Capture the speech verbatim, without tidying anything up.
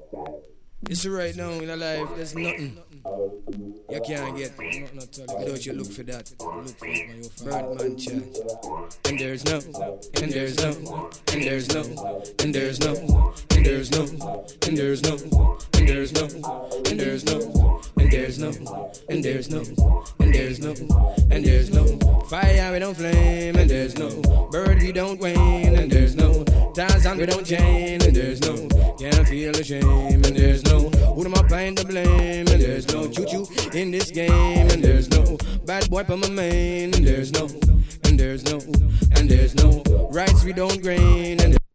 You see right now in a life, there's nothing you can't get without you look for that. Look for it, my Birdman child. And there's no, and there's no, and there's no, and there's no, and there's no, and there's no, and there's no, and there's no, and there's no, and there's no, and there's no, and there's no fire we don't flame, and there's no bird we don't wane, and there's no Tarzan we don't chain, and there's no can't feel the shame, and there's no who am I find the blame, and there's no choo-choo in this game, and there's no bad boy for my main, and there's no, and there's no, and there's no rights we don't grain, and